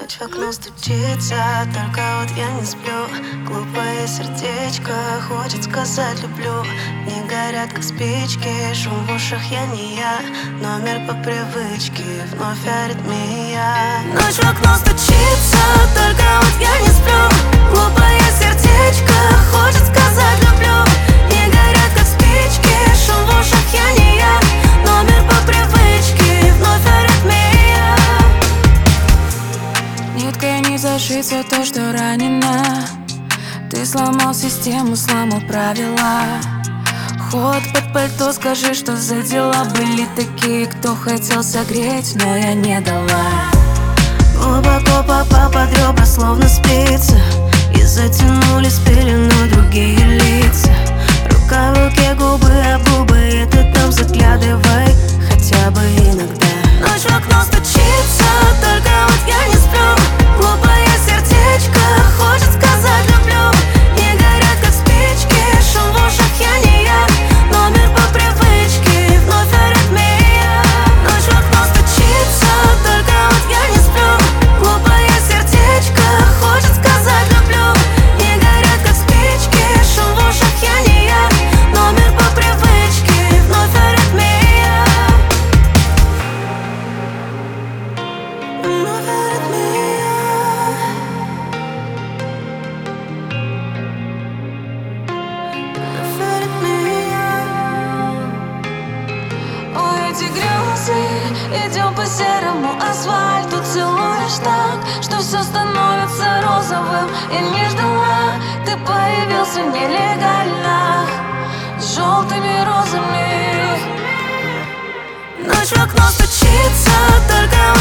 Ночь в окно стучится, только вот я не сплю. Глупое сердечко хочет сказать люблю. Не горят как спички, шум в ушах, я не я. Номер по привычке, вновь аритмия. Ночь в окно стучится, только вот я не сплю. Глупое сердечко хочет сказать люблю. Не горят как спички, шум в ушах, я не я. Номер по привычке, вновь аритмия. Ниткой не зашиться то, что ранено. Ты сломал систему, сломал правила. Ход под пальто, скажи, что за дела. Были такие, кто хотел согреть, но я не дала. Глубоко попал под ребра, словно спица, и затянули в пелену другие лица. Рука в руке, губы об губы, и ты там заглядывай хотя бы иногда. Ночь в окно стучится, только вот я не сплю. Глупое сердечко хочет сказать люблю. Не горят как спички, шум в ушах, я не я. Номер по привычке, вновь аритмия. Ночь в окно стучится, только вот я не сплю. Глупое сердечко хочет сказать люблю. Не горят как спички, шум в ушах, я не я. Номер по привычке, вновь аритмия. Вновь аритмия. Вновь аритмия. Ой, эти грезы, идем по серому асфальту. Целуешь так, что все становится розовым. Я не ждала, ты появился нелегально, с желтыми розами. Ночь в окно стучится, только